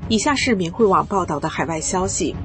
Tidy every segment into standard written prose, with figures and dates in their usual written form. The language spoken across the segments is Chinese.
以下是明慧网报道的海外消息，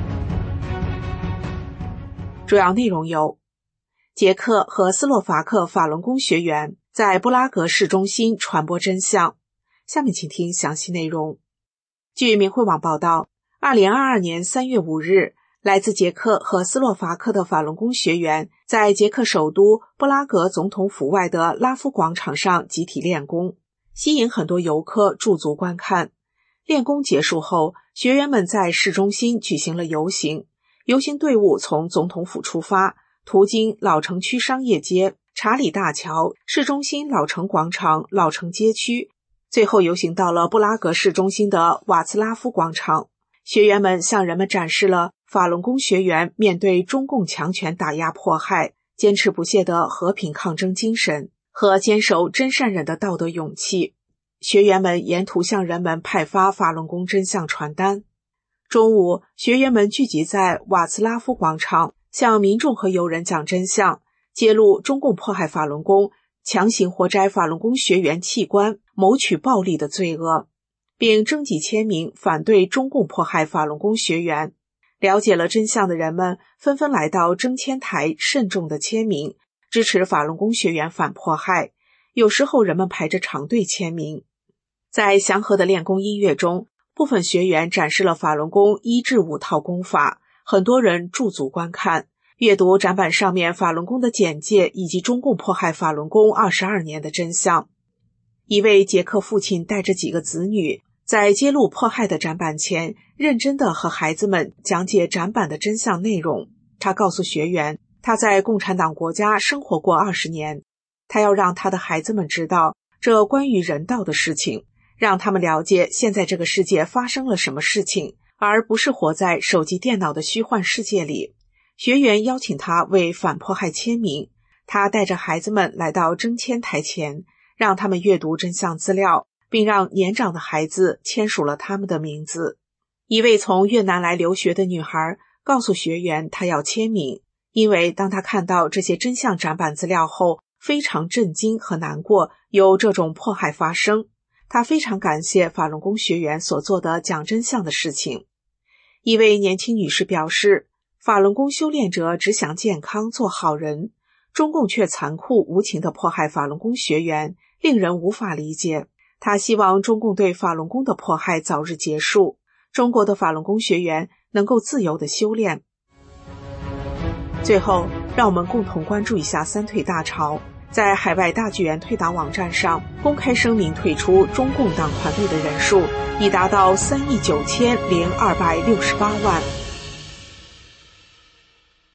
主要内容有：捷克和斯洛伐克法轮功学员在布拉格市中心传播真相。下面请听详细内容。据明慧网报道，2022年3月5日，来自捷克和斯洛伐克的法轮功学员在捷克首都布拉格总统府外的拉夫广场上集体练功，吸引很多游客驻足观看。练功结束后，学员们在市中心举行了游行，游行队伍从总统府出发，途经老城区商业街、查理大桥、市中心老城广场、老城街区，最后游行到了布拉格市中心的瓦茨拉夫广场。学员们向人们展示了法轮功学员面对中共强权打压迫害，坚持不懈的和平抗争精神和坚守真善忍的道德勇气。学员们沿途向人们派发法轮功真相传单。中午，学员们聚集在瓦茨拉夫广场，向民众和游人讲真相，揭露中共迫害法轮功、强行活摘法轮功学员器官、谋取暴利的罪恶，并征集签名反对中共迫害法轮功学员。了解了真相的人们纷纷来到征签台慎重的签名，支持法轮功学员反迫害。有时候人们排着长队签名。在祥和的练功音乐中，部分学员展示了法轮功1至5套功法，很多人驻足观看，阅读展板上面法轮功的简介以及中共迫害法轮功22年的真相。一位捷克父亲带着几个子女，在揭露迫害的展板前，认真地和孩子们讲解展板的真相内容。他告诉学员，他在共产党国家生活过20年，他要让他的孩子们知道这关于人道的事情，让他们了解现在这个世界发生了什么事情，而不是活在手机电脑的虚幻世界里。学员邀请他为反迫害签名，他带着孩子们来到征签台前，让他们阅读真相资料，并让年长的孩子签署了他们的名字。一位从越南来留学的女孩告诉学员她要签名，因为当她看到这些真相展板资料后，非常震惊和难过有这种迫害发生。她非常感谢法轮功学员所做的讲真相的事情。一位年轻女士表示，法轮功修炼者只想健康做好人，中共却残酷无情地迫害法轮功学员，令人无法理解。她希望中共对法轮功的迫害早日结束，中国的法轮功学员能够自由地修炼。最后，让我们共同关注一下三退大潮。在海外大剧院退党网站上公开声明退出中共党团队的人数已达到3亿9千0268万。